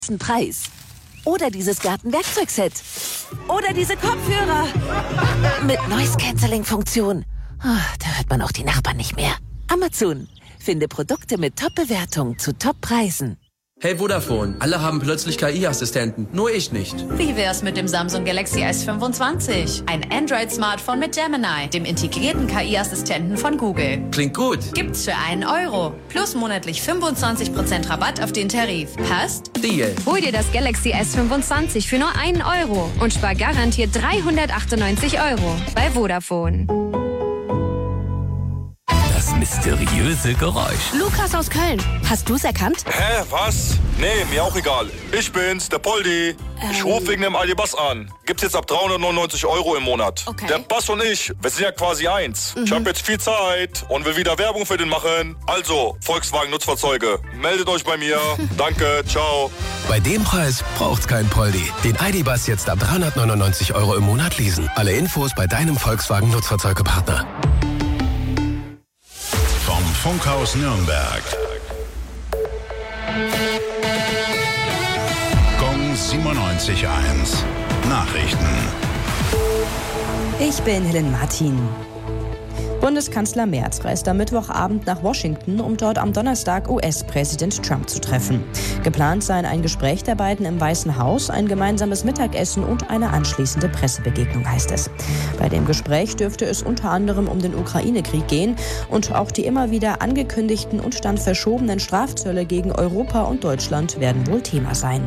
Preis. Oder dieses Gartenwerkzeugset. Oder diese Kopfhörer. Mit Noise-Canceling-Funktion. Da hört man auch die Nachbarn nicht mehr. Amazon. Finde Produkte mit Top-Bewertungen zu Top-Preisen. Hey Vodafone, alle haben plötzlich KI-Assistenten, nur ich nicht. Wie wär's mit dem Samsung Galaxy S25? Ein Android-Smartphone mit Gemini, dem integrierten KI-Assistenten von Google. Klingt gut. Gibt's für €1. Plus monatlich 25% Rabatt auf den Tarif. Passt? Deal. Hol dir das Galaxy S25 für nur €1 und spar garantiert 398 € bei Vodafone. Das mysteriöse Geräusch. Lukas aus Köln. Hast du's erkannt? Hä, was? Nee, mir auch egal. Ich bin's, der Poldi. Ich rufe wegen dem ID-Bus an. Gibt's jetzt ab 399 € im Monat. Okay. Der Bus und ich, wir sind ja quasi eins. Ich habe jetzt viel Zeit und will wieder Werbung für den machen. Also, Volkswagen Nutzfahrzeuge, meldet euch bei mir. Danke, ciao. Bei dem Preis braucht's kein Poldi. Den ID-Bus jetzt ab 399 € im Monat leasen. Alle Infos bei deinem Volkswagen Nutzfahrzeugepartner. Vom Funkhaus Nürnberg. Gong 97.1. Nachrichten. Ich bin Helen Martin. Bundeskanzler Merz reist am Mittwochabend nach Washington, um dort am Donnerstag US-Präsident Trump zu treffen. Geplant seien ein Gespräch der beiden im Weißen Haus, ein gemeinsames Mittagessen und eine anschließende Pressebegegnung, heißt es. Bei dem Gespräch dürfte es unter anderem um den Ukraine-Krieg gehen und auch die immer wieder angekündigten und dann verschobenen Strafzölle gegen Europa und Deutschland werden wohl Thema sein.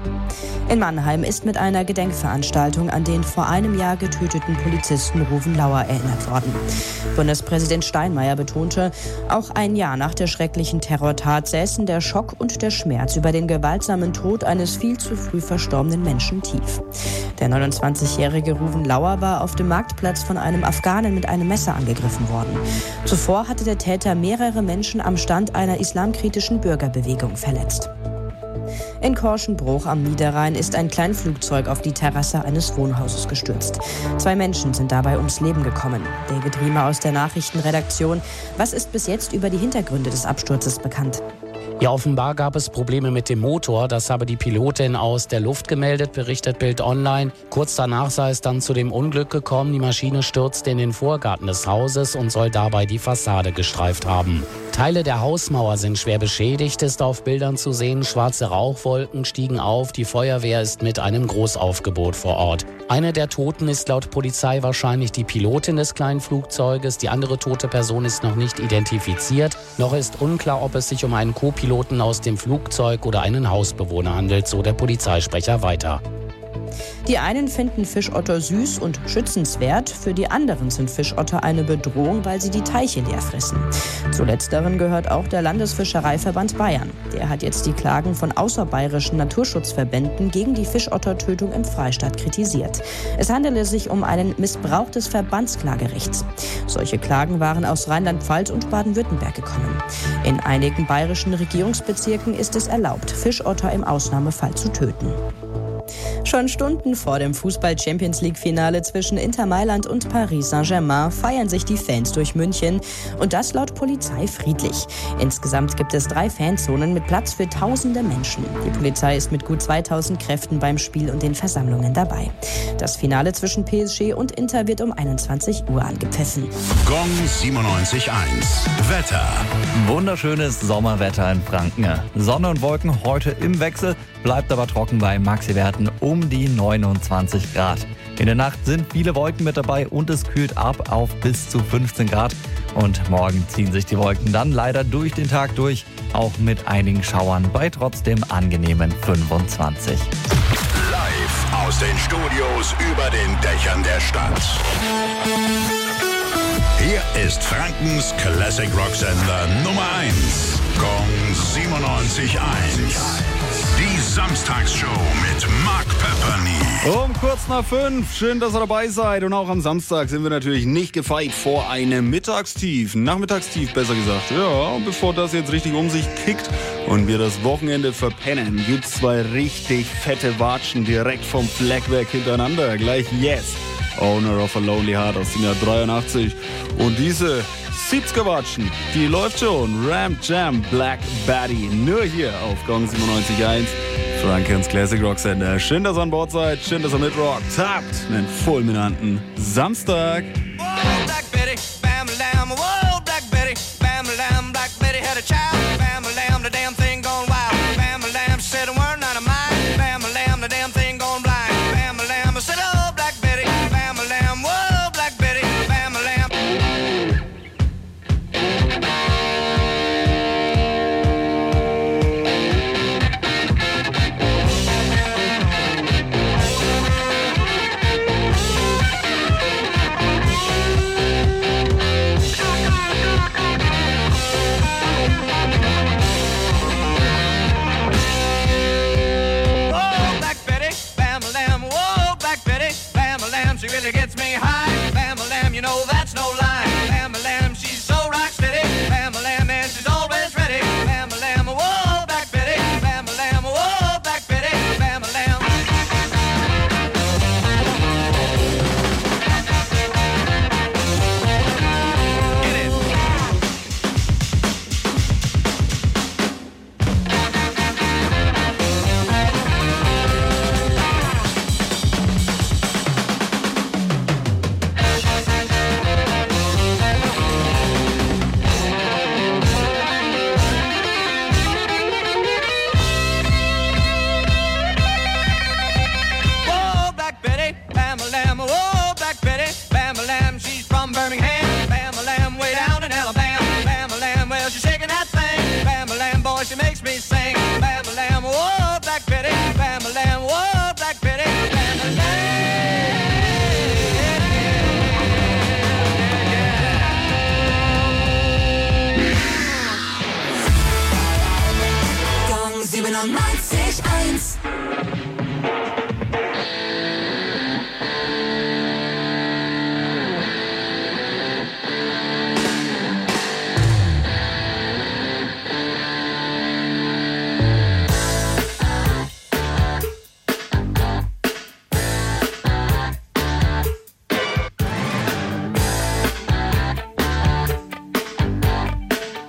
In Mannheim ist mit einer Gedenkveranstaltung an den vor einem Jahr getöteten Polizisten Ruven Lauer erinnert worden. Bundespräsident Steinmeier betonte, auch ein Jahr nach der schrecklichen Terrortat säßen der Schock und der Schmerz über den gewaltsamen Tod eines viel zu früh verstorbenen Menschen tief. Der 29-jährige Ruven Lauer war auf dem Marktplatz von einem Afghanen mit einem Messer angegriffen worden. Zuvor hatte der Täter mehrere Menschen am Stand einer islamkritischen Bürgerbewegung verletzt. In Korschenbruch am Niederrhein ist ein Kleinflugzeug auf die Terrasse eines Wohnhauses gestürzt. 2 Menschen sind dabei ums Leben gekommen. David Riemer aus der Nachrichtenredaktion. Was ist bis jetzt über die Hintergründe des Absturzes bekannt? Ja, offenbar gab es Probleme mit dem Motor. Das habe die Pilotin aus der Luft gemeldet, berichtet Bild Online. Kurz danach sei es dann zu dem Unglück gekommen. Die Maschine stürzte in den Vorgarten des Hauses und soll dabei die Fassade gestreift haben. Teile der Hausmauer sind schwer beschädigt, ist auf Bildern zu sehen. Schwarze Rauchwolken stiegen auf. Die Feuerwehr ist mit einem Großaufgebot vor Ort. Eine der Toten ist laut Polizei wahrscheinlich die Pilotin des kleinen Flugzeuges. Die andere tote Person ist noch nicht identifiziert. Noch ist unklar, ob es sich um einen Co-Piloten aus dem Flugzeug oder einen Hausbewohner handelt, so der Polizeisprecher weiter. Die einen finden Fischotter süß und schützenswert, für die anderen sind Fischotter eine Bedrohung, weil sie die Teiche leer fressen. Zu letzteren gehört auch der Landesfischereiverband Bayern. Der hat jetzt die Klagen von außerbayerischen Naturschutzverbänden gegen die Fischottertötung im Freistaat kritisiert. Es handele sich um einen Missbrauch des Verbandsklagerechts. Solche Klagen waren aus Rheinland-Pfalz und Baden-Württemberg gekommen. In einigen bayerischen Regierungsbezirken ist es erlaubt, Fischotter im Ausnahmefall zu töten. Schon Stunden vor dem Fußball-Champions-League-Finale zwischen Inter Mailand und Paris Saint-Germain feiern sich die Fans durch München und das laut Polizei friedlich. Insgesamt gibt es 3 Fanzonen mit Platz für tausende Menschen. Die Polizei ist mit gut 2000 Kräften beim Spiel und den Versammlungen dabei. Das Finale zwischen PSG und Inter wird um 21 Uhr angepfiffen. Gong 97.1. Wetter. Wunderschönes Sommerwetter in Franken. Sonne und Wolken heute im Wechsel, bleibt aber trocken bei Maxiwerten um die 29 Grad. In der Nacht sind viele Wolken mit dabei und es kühlt ab auf bis zu 15 Grad. Und morgen ziehen sich die Wolken dann leider durch den Tag durch, auch mit einigen Schauern bei trotzdem angenehmen 25. Live aus den Studios über den Dächern der Stadt. Hier ist Frankens Classic Rock Sender Nummer 1. Gong 97.1. Die Samstagsshow mit Mark Pepperny. Um kurz nach 5. Schön, dass ihr dabei seid. Und auch am Samstag sind wir natürlich nicht gefeit vor einem Mittagstief. Nachmittagstief, besser gesagt. Ja, und bevor das jetzt richtig um sich kickt und wir das Wochenende verpennen, gibt's 2 richtig fette Watschen direkt vom Fleckwerk hintereinander. Gleich Yes, Owner of a Lonely Heart aus dem Jahr 83. Und diese 70er Watschen, die läuft schon. Ram Jam Black Betty. Nur hier auf Gong 97.1. Frankens Classic Rock Sender. Schön, dass ihr an Bord seid. Schön, dass ihr mitrockt habt. Einen fulminanten Samstag. Black Betty, bam lamb, whoa, Black Betty, bam lamb, Black Betty had a child, bam lamb, the damn thing gone wild, bam lamb, she said a word not of mine, bam lamb, the damn thing gone blind, bam lamb, I said, oh, Black Betty, bam lamb, whoa, Black Betty, bam lamb. She really gets me high. Bam-a-lam, you know that's no lie. Bam-a-lam, she's so rock steady. Bam-a-lam, and she's always ready. Bam-a-lam, whoa, Black Betty. Bam-a-lam, whoa, Black Betty. Bam-a-lam. Get it. She makes me sing, bam-a-lam, whoa, Black Betty, bam-a-lam, whoa, Black Betty, Gang 97.1.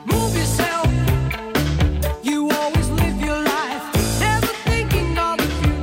you always live your life, never thinking of the future.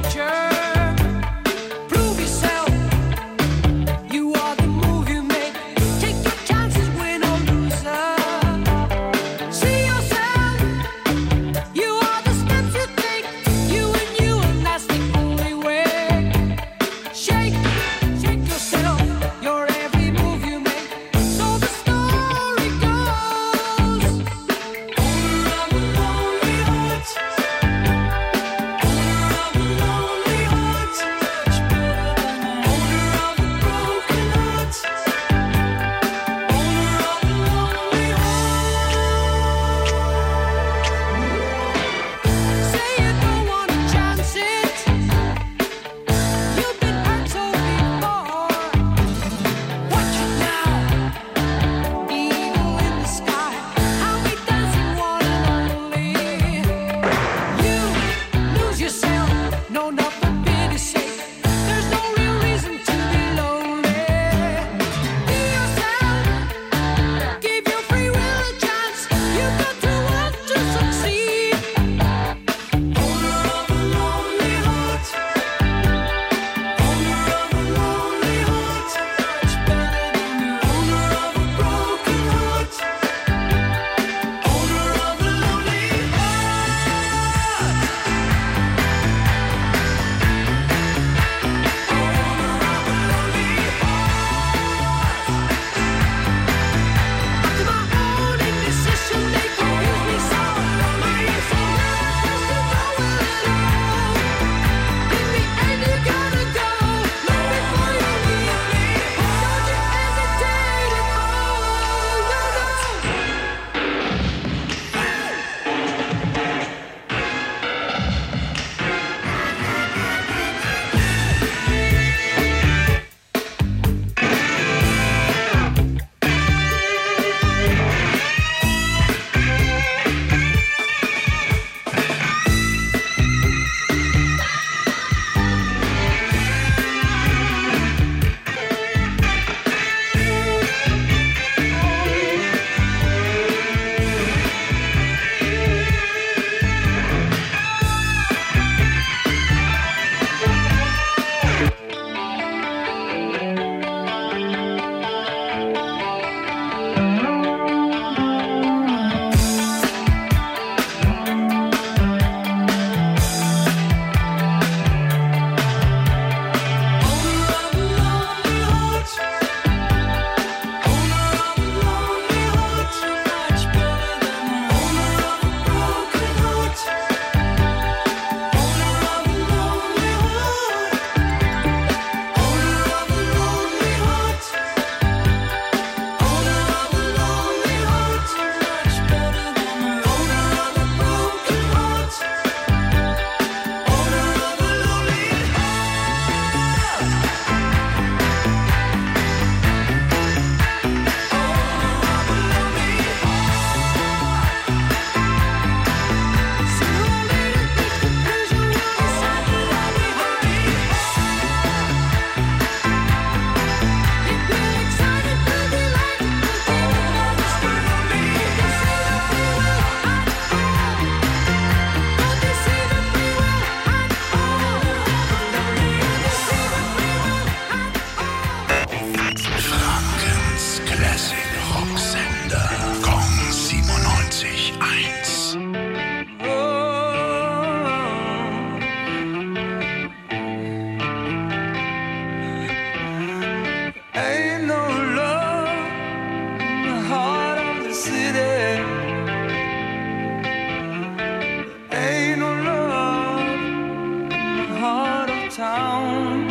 town.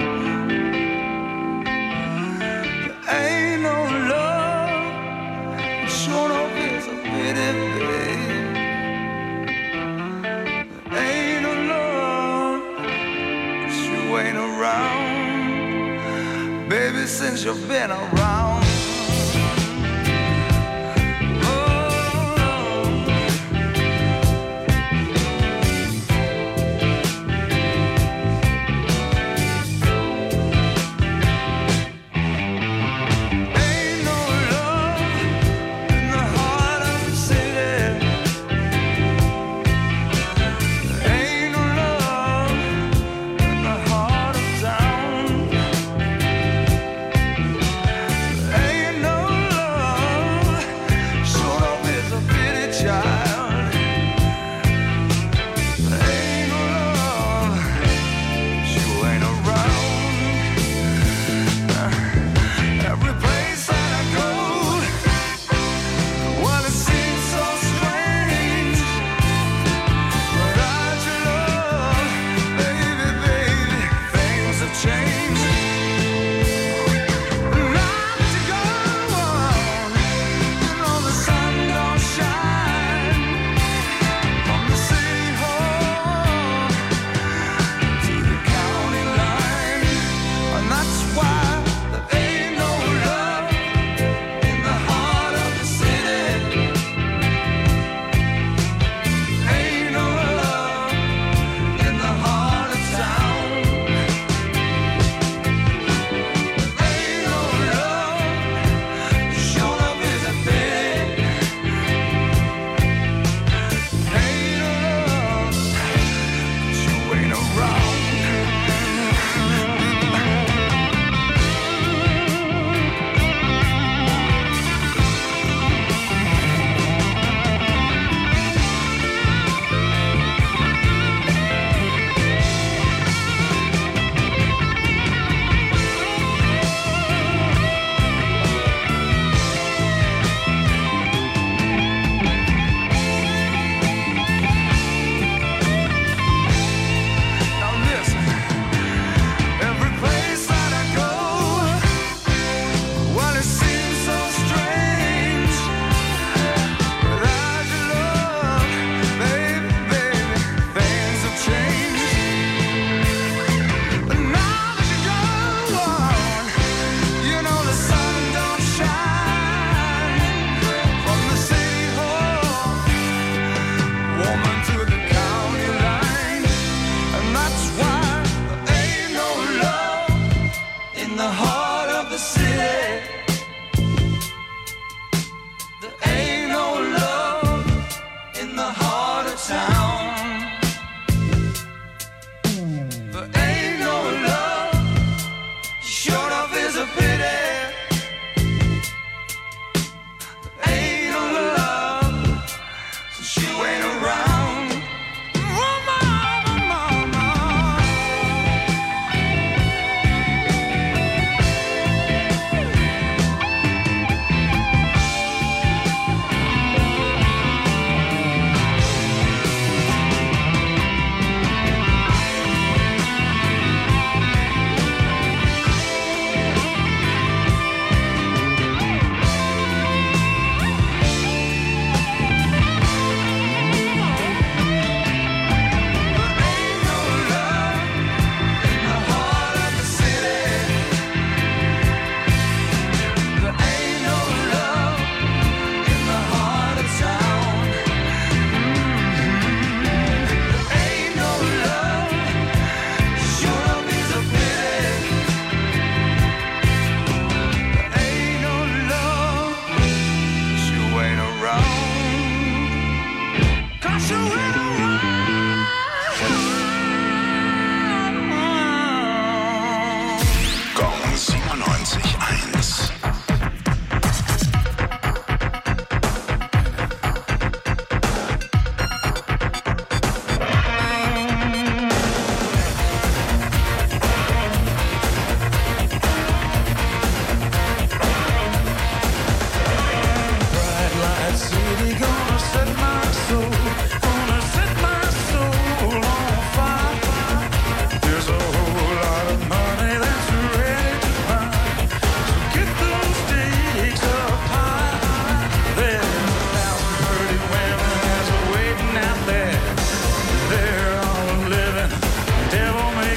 There ain't no love, sure enough it's a pity, babe. There ain't no love, you ain't around, baby, since you've been around.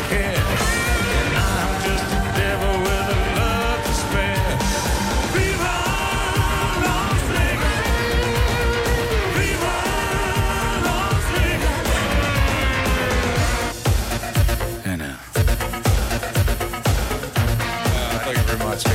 care. And I'm just a devil with a love to spare. Viva Las Vegas! Viva Las Vegas! And now. Thank you very much.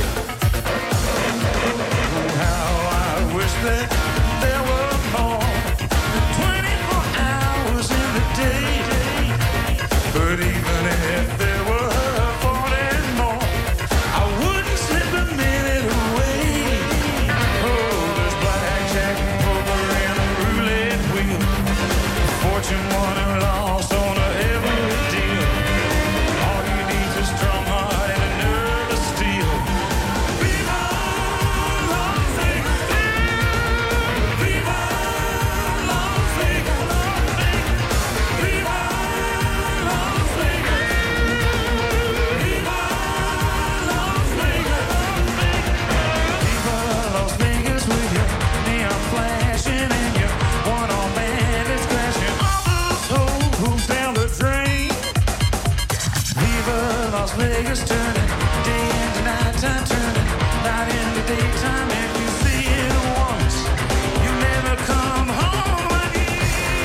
How I wish that there were more 24 hours in the day. But even if there were 40 more, I wouldn't slip a minute away. Oh, there's blackjack and poker and a roulette wheel, fortune won and lost on every deal. All you need is a strong heart and a nerve of steel. Viva Las Vegas! Viva Las Vegas! Viva Las Vegas! Viva Las Vegas! Viva Las Vegas with your neon flashing and your one-arm band that's crashing all those holes down the drain. Viva Las Vegas, turning day into nighttime, turning night into daytime. If you see it once, you never come home again.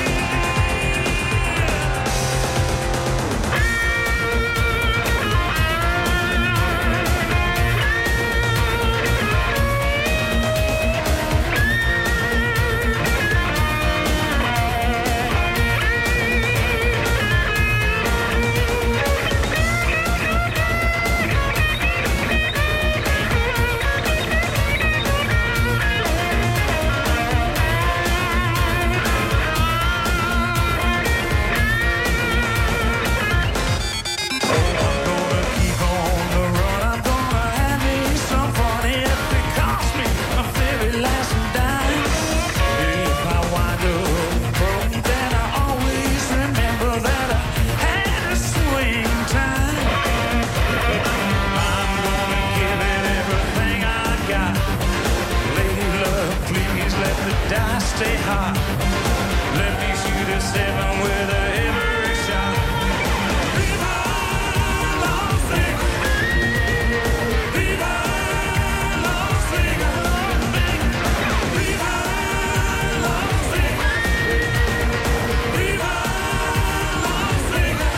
Stay high. Let me shoot a 7 with every shot. Viva Las Vegas! Viva Las Vegas! Viva Las Vegas! Viva Las Vegas!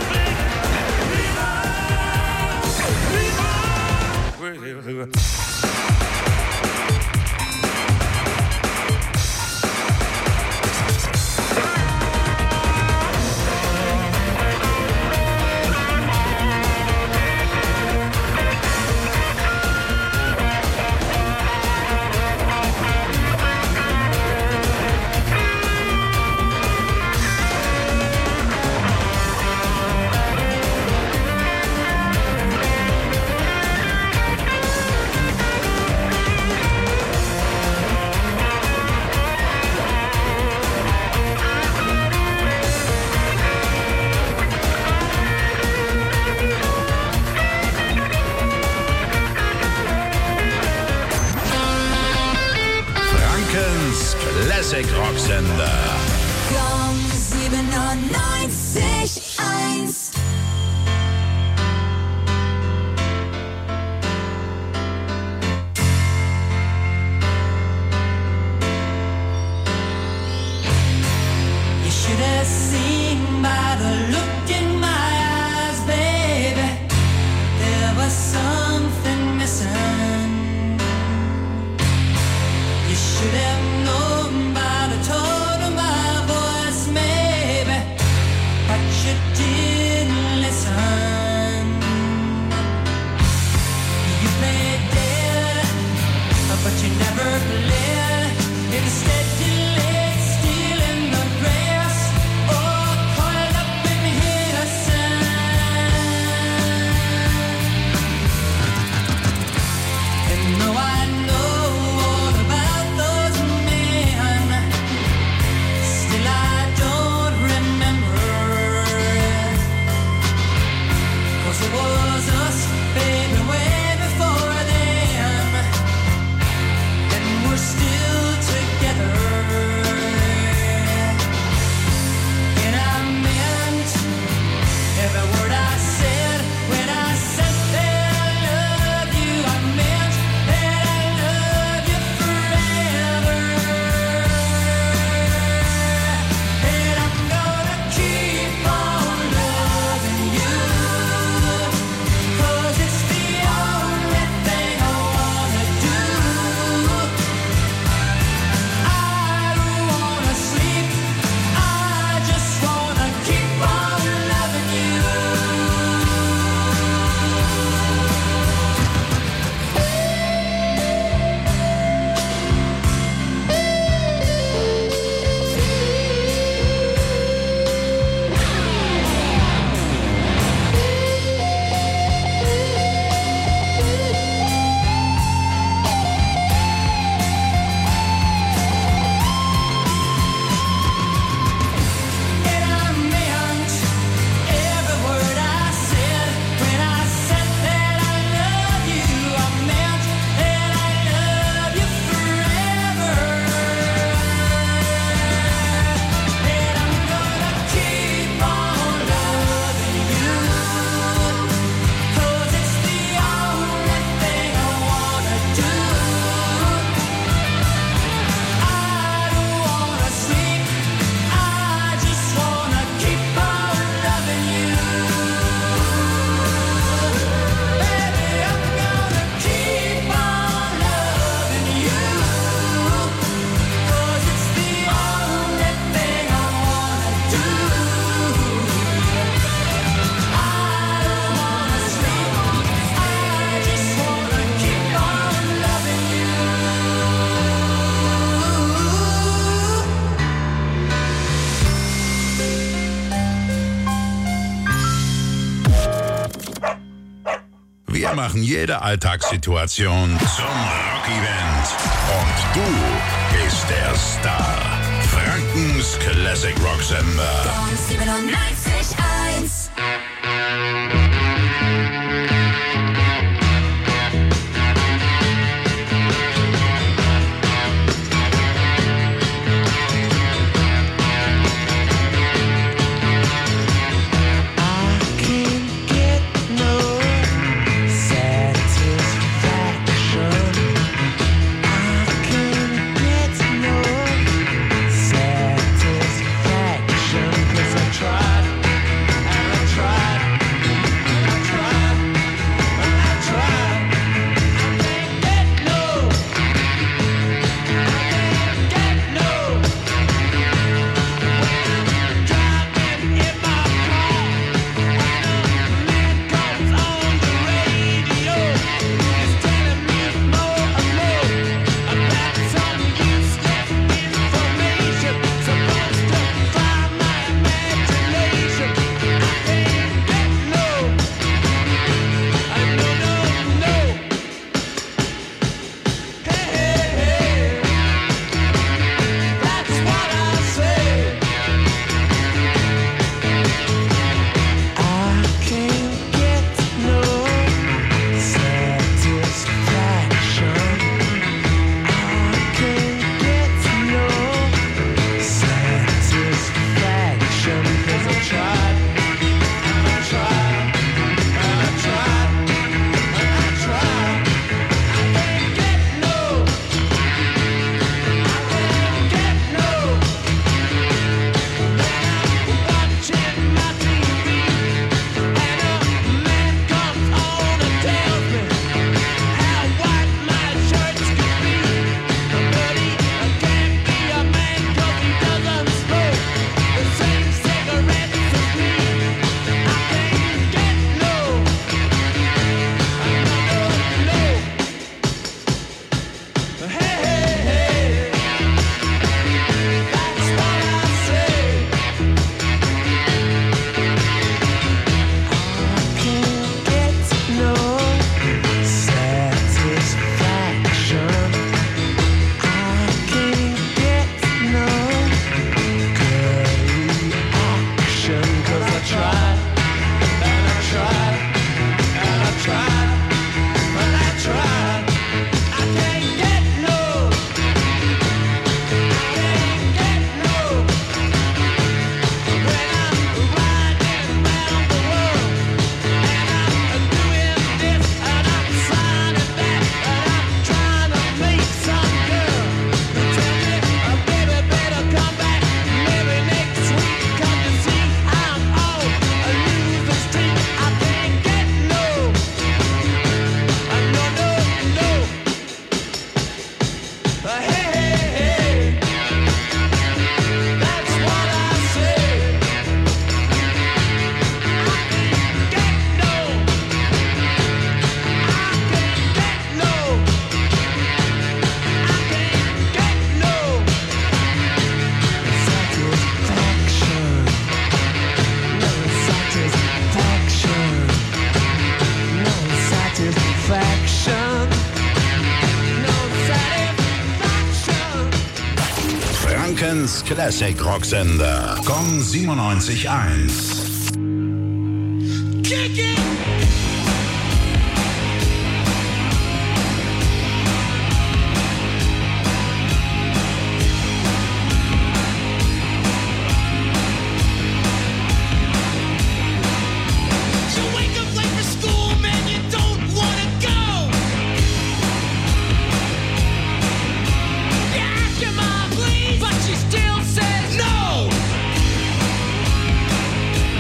Viva! Viva! Classic Rocksender. Gong 97.1. You should have seen by the look in my eyes, baby, there was something missing. You should have known by the tone of my voice, maybe, what Wir machen jede Alltagssituation zum Rock-Event. Und du bist der Star. Frankens Classic Rock Sender. Gong 97.1. Frankens Classic Rock Sender. Gong 97.1. But she still says no.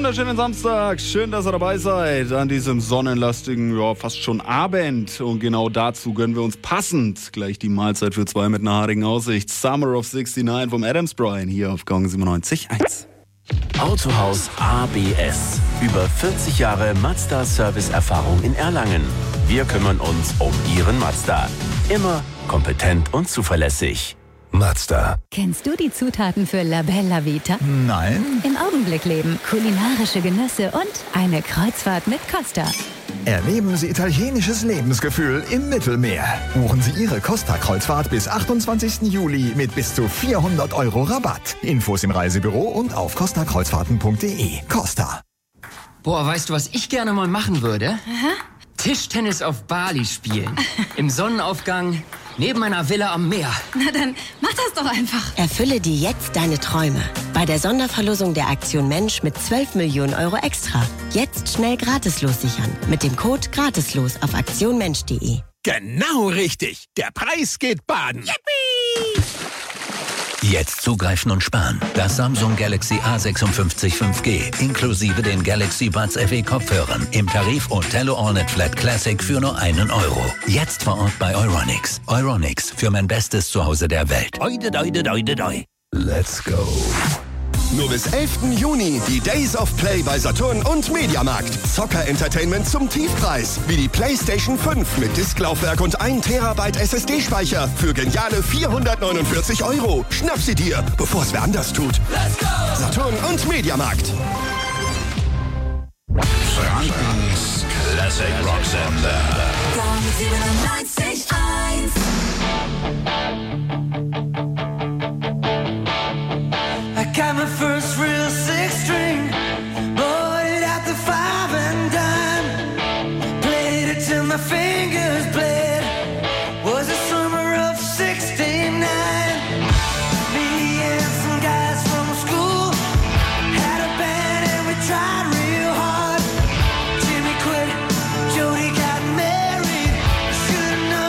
wunderschönen Samstag. Schön, dass ihr dabei seid an diesem sonnenlastigen, ja, fast schon Abend. Und genau dazu gönnen wir uns passend gleich die Mahlzeit für zwei mit einer haarigen Aussicht. Summer of 69 vom Adams Brian hier auf Gong 97.1. Autohaus ABS. Über 40 Jahre Mazda-Service-Erfahrung in Erlangen. Wir kümmern uns um Ihren Mazda. Immer kompetent und zuverlässig. Mazda. Kennst du die Zutaten für La Bella Vita? Nein. Im Augenblick leben, kulinarische Genüsse und eine Kreuzfahrt mit Costa. Erleben Sie italienisches Lebensgefühl im Mittelmeer. Buchen Sie Ihre Costa-Kreuzfahrt bis 28. Juli mit bis zu 400 € Rabatt. Infos im Reisebüro und auf costakreuzfahrten.de. Costa. Boah, weißt du, was ich gerne mal machen würde? Aha. Tischtennis auf Bali spielen. Im Sonnenaufgang, neben einer Villa am Meer. Na dann, mach das doch einfach. Erfülle dir jetzt deine Träume. Bei der Sonderverlosung der Aktion Mensch mit 12 Millionen € extra. Jetzt schnell gratislos sichern. Mit dem Code GRATISLOS auf aktionmensch.de. Genau richtig. Der Preis geht baden. Yippie! Jetzt zugreifen und sparen. Das Samsung Galaxy A56 5G inklusive den Galaxy Buds FE Kopfhörern im Tarif Othello Allnet Flat Classic für nur €1. Jetzt vor Ort bei Euronics. Euronics, für mein bestes Zuhause der Welt. Oide, doide, doide, doi. Let's go. Nur bis 11. Juni die Days of Play bei Saturn und Mediamarkt. Zocker-Entertainment zum Tiefpreis. Wie die PlayStation 5 mit Disklaufwerk und 1 Terabyte SSD-Speicher für geniale 449 €. Schnapp sie dir, bevor es wer anders tut. Let's go! Saturn und Mediamarkt. Frankens Classic Rock Sender. Gong 97.1. I got my first real six string, bought it at the 5 and dime, played it till my fingers bled. Was the summer of 69. Me and some guys from school had a band and we tried real hard. Jimmy quit, Jody got married. Should've known.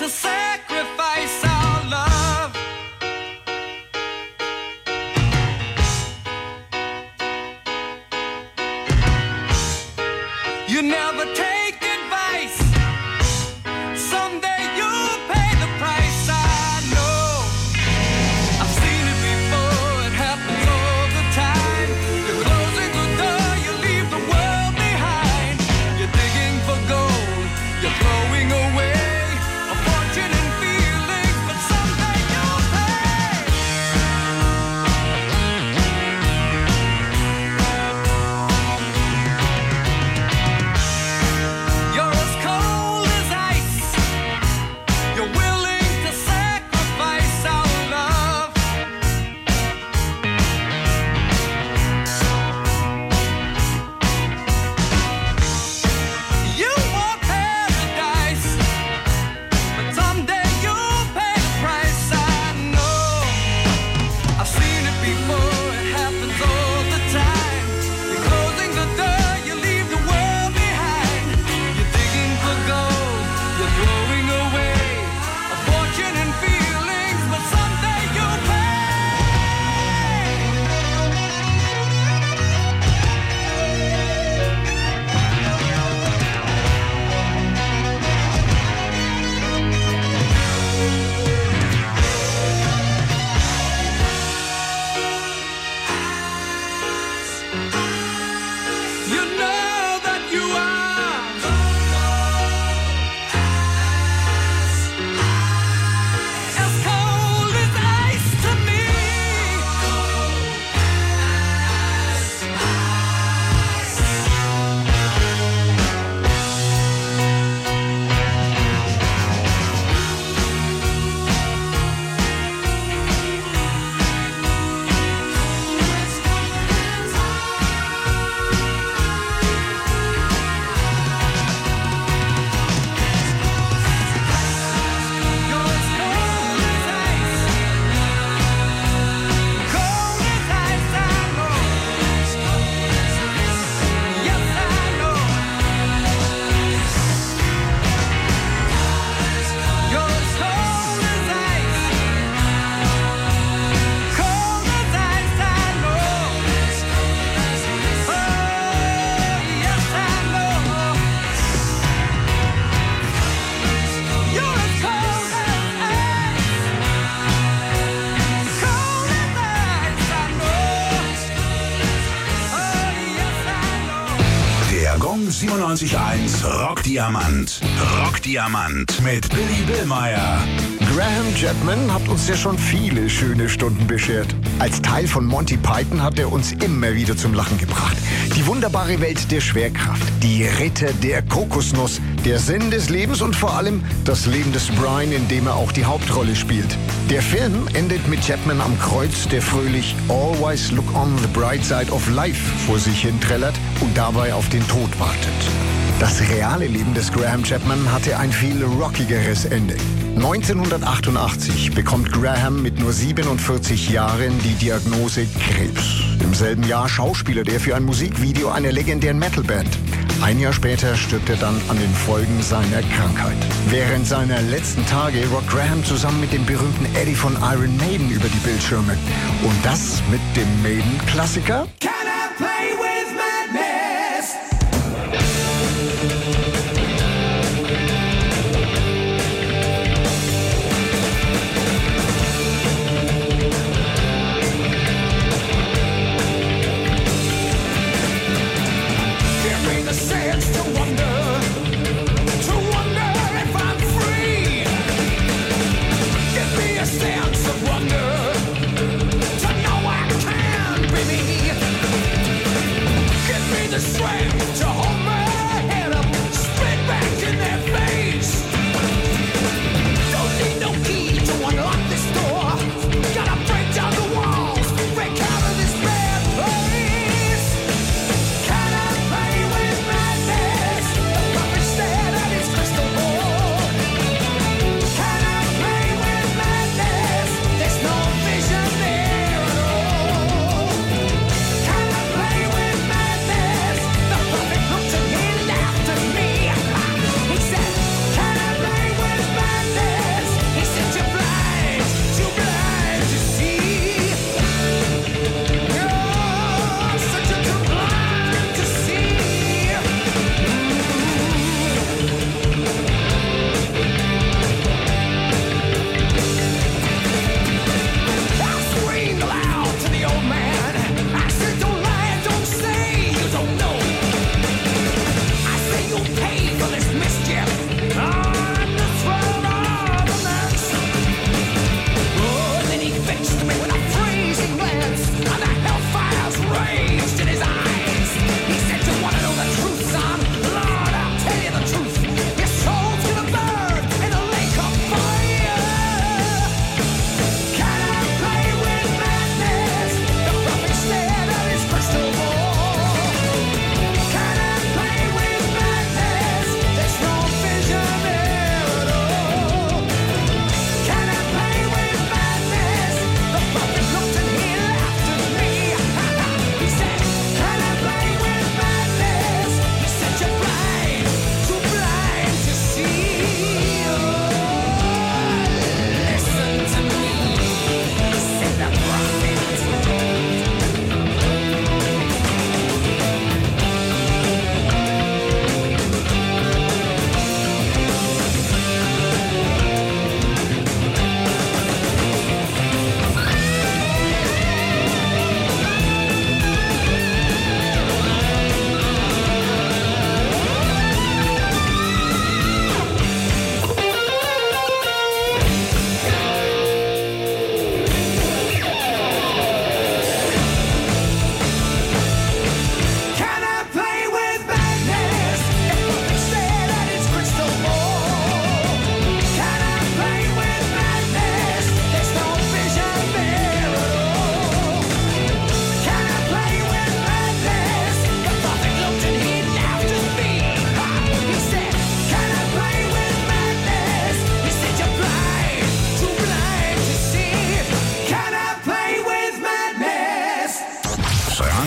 to sacrifice our love. You never take advice. Someday you'll pay the price. I know. I've seen it before. It happens all the time. You're closing the door. You leave the world behind. You're digging for gold. You're throwing away a fortune and feelings, but someday you'll pay. You're as cold as ice. You're willing to sacrifice our love. You want paradise, but someday you'll pay the price. I know. I've seen it before. It happens all the time. You're closing the door. You leave the world behind. You're digging for gold. You're throwing away a fortune and feelings, but someday you'll pay. You know that you are as cold as ice to me. Der Gong 97.1 Rockdiamant. Rockdiamant mit Billy Billmeyer. Graham Chapman hat uns ja schon viele schöne Stunden beschert. Als Teil von Monty Python hat er uns immer wieder zum Lachen gebracht. Die wunderbare Welt der Schwerkraft, die Ritter der Kokosnuss, der Sinn des Lebens und vor allem das Leben des Brian, in dem er auch die Hauptrolle spielt. Der Film endet mit Chapman am Kreuz, der fröhlich Always Look on the Bright Side of Life vor sich hin trällert und dabei auf den Tod wartet. Das reale Leben des Graham Chapman hatte ein viel rockigeres Ende. 1988 bekommt Graham mit nur 47 Jahren die Diagnose Krebs. Im selben Jahr schauspielert er für ein Musikvideo einer legendären Metalband. Ein Jahr später stirbt er dann an den Folgen seiner Krankheit. Während seiner letzten Tage rockt Graham zusammen mit dem berühmten Eddie von Iron Maiden über die Bildschirme. Und das mit dem Maiden-Klassiker Can I play with madness? Give me the sense to wonder if I'm free. Give me a sense of wonder to know I can be me.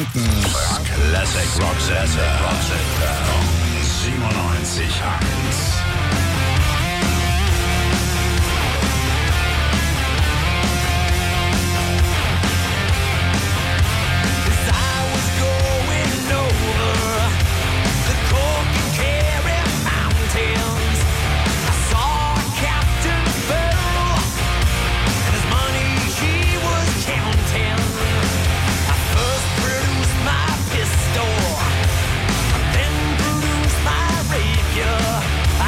Frankens Classic Rock'n'Roll 97.1. I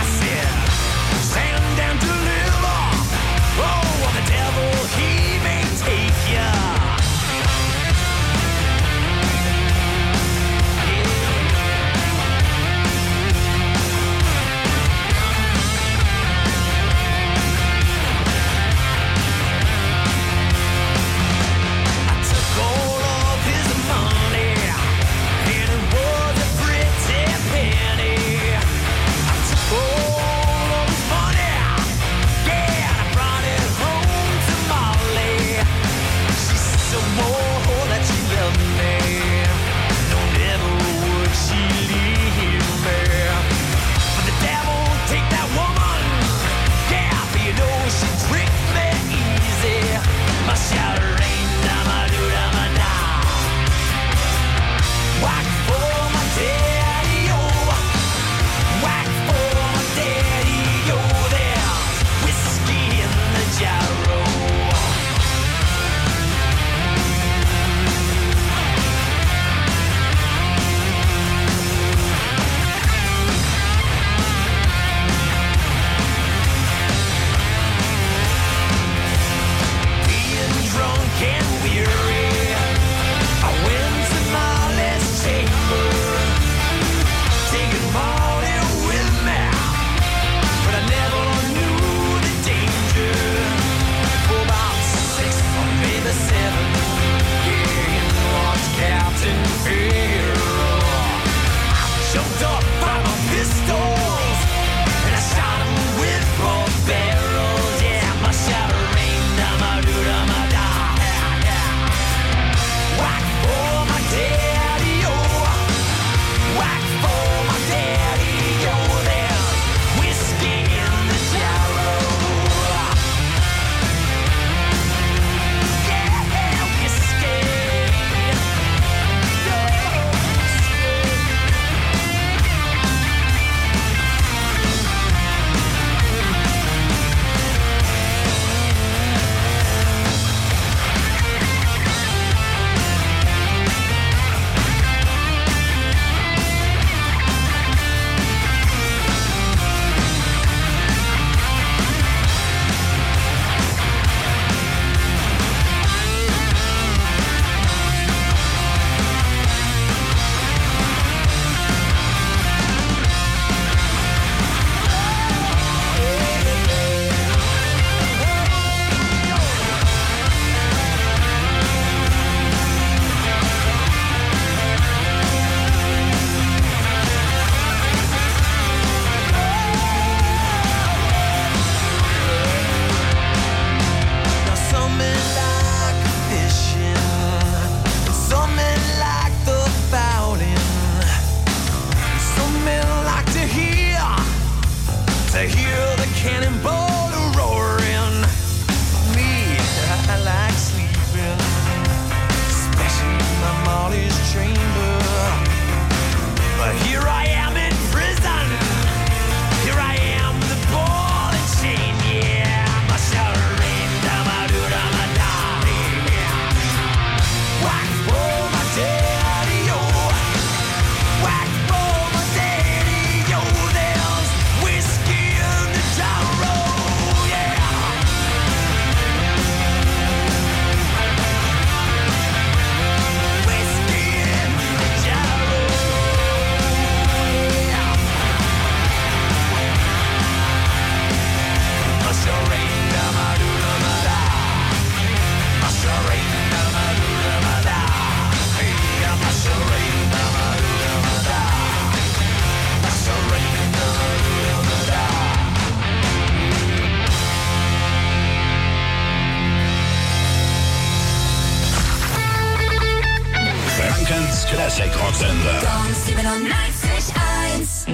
Classic Rocksender. Gong 97.1.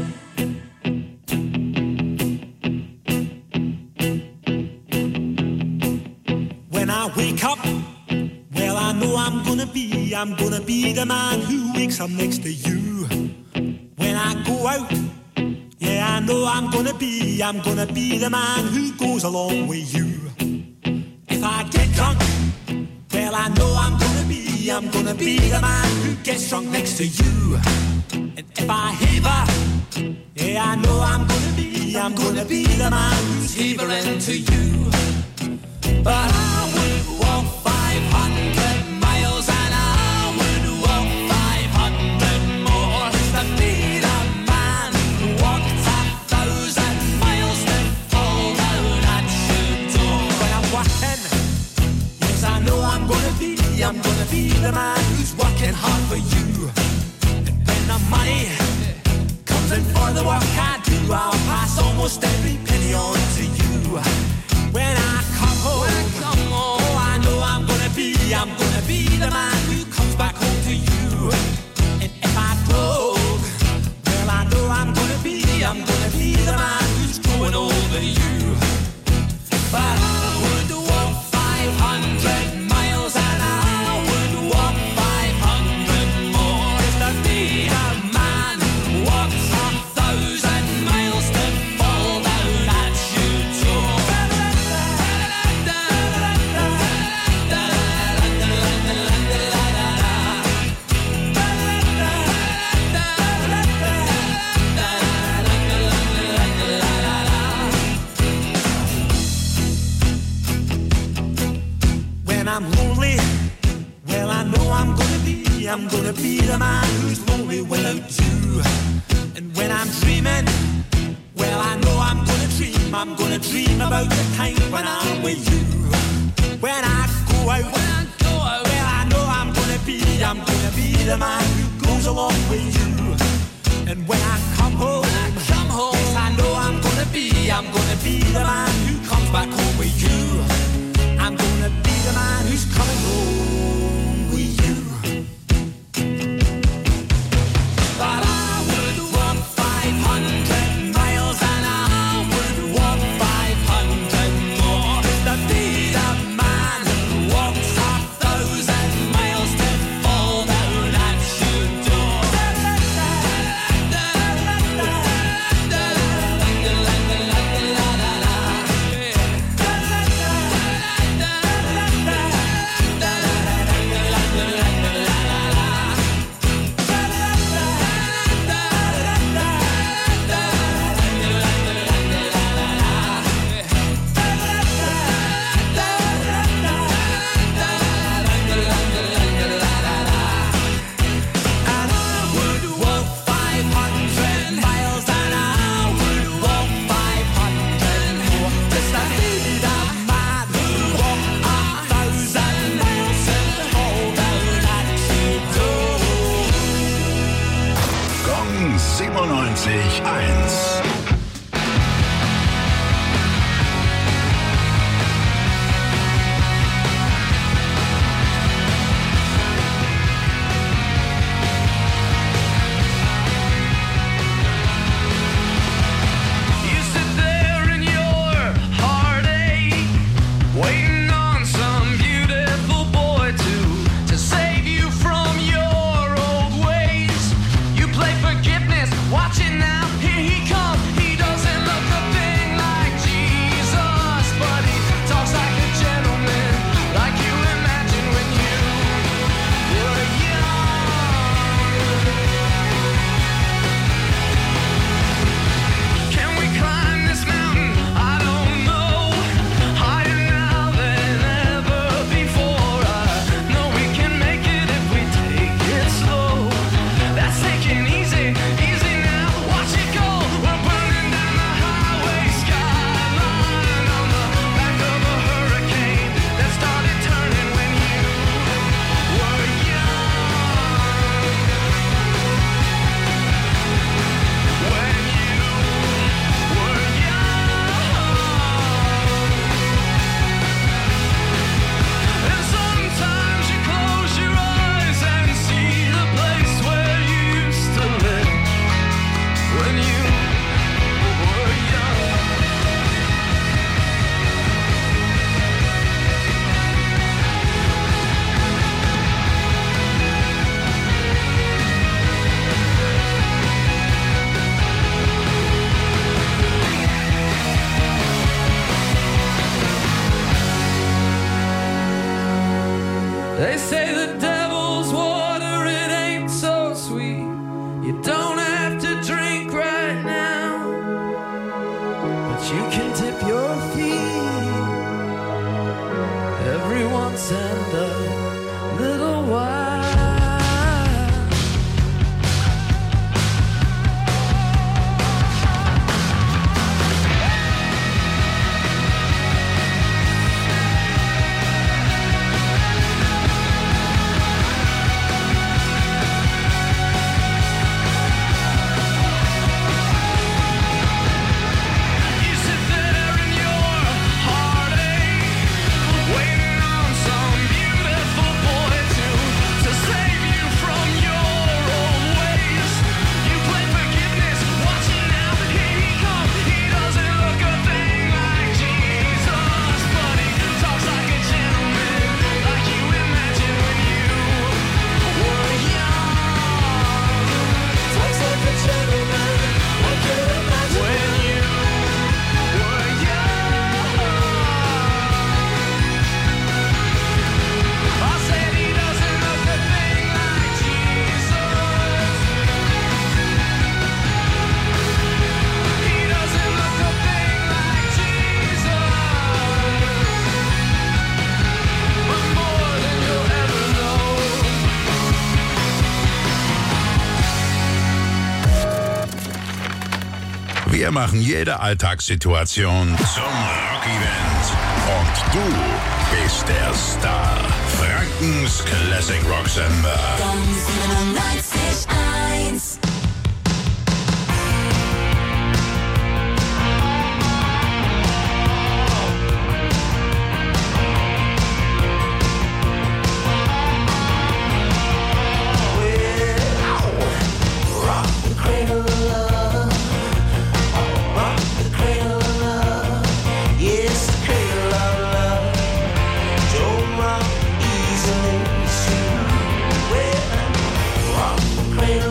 When I wake up, well, I know I'm gonna be the man who wakes up next to you. When I go out, yeah, I know I'm gonna be the man who goes along with you. If I get drunk, well, I know I'm gonna be the man who gets drunk next to you. And if I heaver, yeah, I know I'm gonna be the man who's heavering to you. But I would walk 500 miles and I would walk 500 more just to be the man who walked 1,000 miles to fall down at your door. When I'm walking, yes, I know I'm gonna be the man who's working hard for you. And when the money comes in for the work I do, I'll pass almost every penny on to you. When I come home, oh, I know I'm gonna be the man who comes back home to you. And if I broke, well, I know I'm gonna be the man who's growing over you. But I would walk 500 miles and I would walk 500 more just to be the man who walks 1,000 miles to fall down at your door. When I'm lonely, well, I know I'm gonna be the man who's lonely without you. And when I'm dreaming, well, I know I'm gonna dream about the time when I'm with you. When I go out, well, I know I'm gonna be the man who goes along with you. And when I come home, yes, I know I'm gonna be the man who comes back home with you. I'm gonna be the man who's coming home with you. But I would walk 500 miles and I would walk 500 more just to be the man who walks 1,000 miles to fall down at your door. They say the devil's water, it ain't so sweet. You don't have to drink right now, but you can dip your feet every once and a little while. Wir machen jede Alltagssituation zum Rock-Event. Und du bist der Star. Frankens Classic Rock Sender. Dann 97.1. Cradle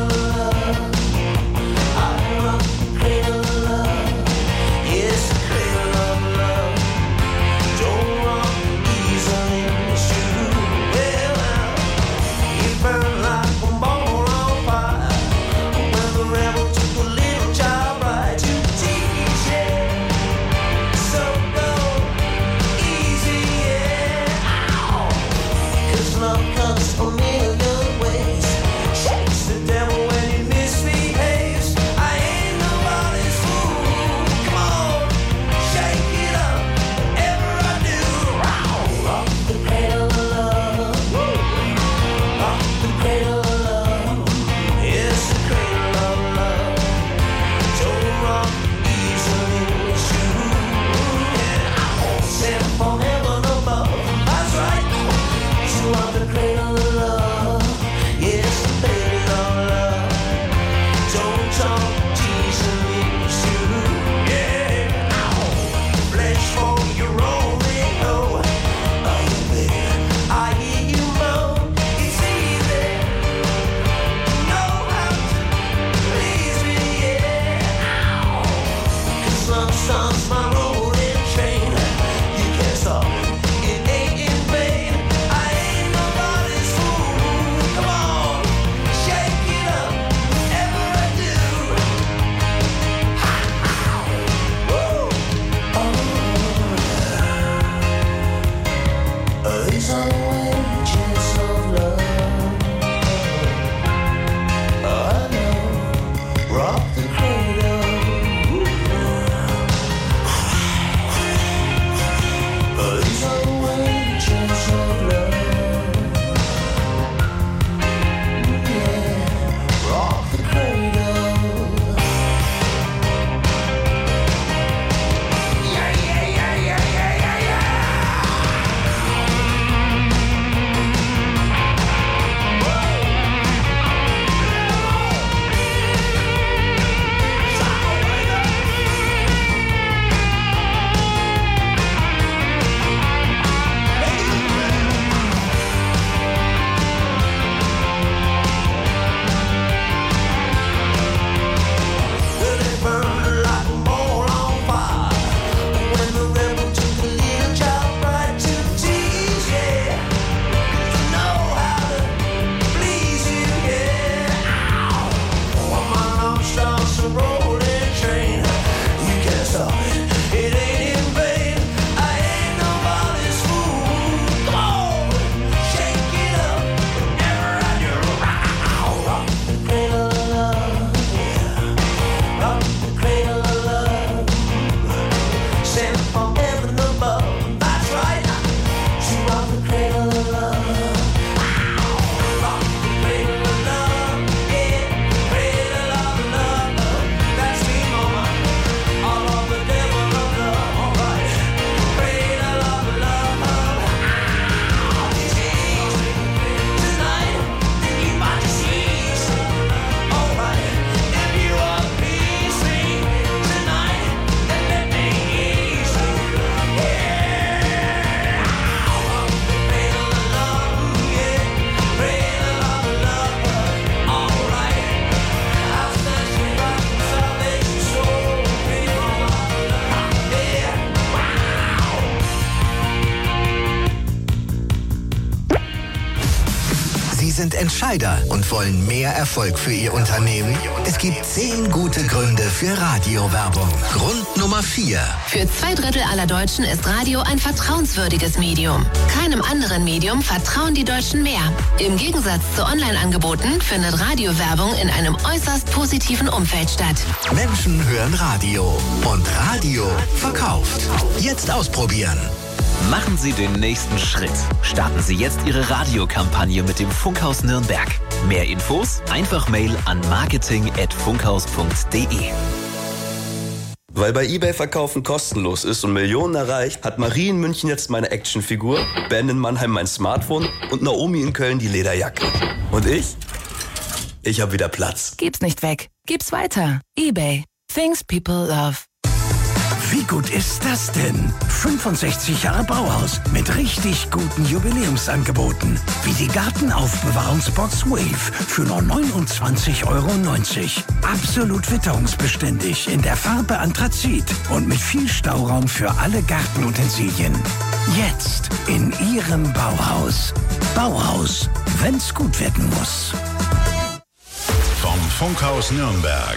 sind Entscheider und wollen mehr Erfolg für Ihr Unternehmen? Es gibt 10 gute Gründe für Radiowerbung. Grund Nummer 4. Für 2/3 aller Deutschen ist Radio ein vertrauenswürdiges Medium. Keinem anderen Medium vertrauen die Deutschen mehr. Im Gegensatz zu Online-Angeboten findet Radiowerbung in einem äußerst positiven Umfeld statt. Menschen hören Radio und Radio verkauft. Jetzt ausprobieren. Machen Sie den nächsten Schritt. Starten Sie jetzt Ihre Radiokampagne mit dem Funkhaus Nürnberg. Mehr Infos? Einfach Mail an marketing@funkhaus.de. Weil bei eBay Verkaufen kostenlos ist und Millionen erreicht, hat Marie in München jetzt meine Actionfigur, Ben in Mannheim mein Smartphone und Naomi in Köln die Lederjacke. Und ich? Ich habe wieder Platz. Gib's nicht weg. Gib's weiter. eBay. Things people love. Wie gut ist das denn? 65 Jahre Bauhaus mit richtig guten Jubiläumsangeboten. Wie die Gartenaufbewahrungsbox Wave für nur 29,90 €. Absolut witterungsbeständig in der Farbe Anthrazit und mit viel Stauraum für alle Gartenutensilien. Jetzt in Ihrem Bauhaus. Bauhaus, wenn's gut werden muss. Vom Funkhaus Nürnberg.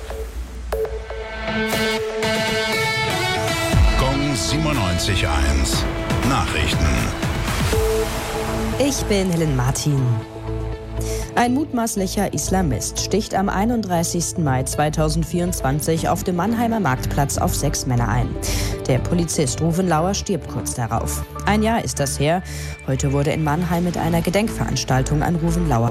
Gong 97.1. Nachrichten. Ich bin Helen Martin. Ein mutmaßlicher Islamist sticht am 31. Mai 2024 auf dem Mannheimer Marktplatz auf 6 Männer ein. Der Polizist Ruven Lauer stirbt kurz darauf. Ein Jahr ist das her. Heute wurde in Mannheim mit einer Gedenkveranstaltung an Ruven Lauer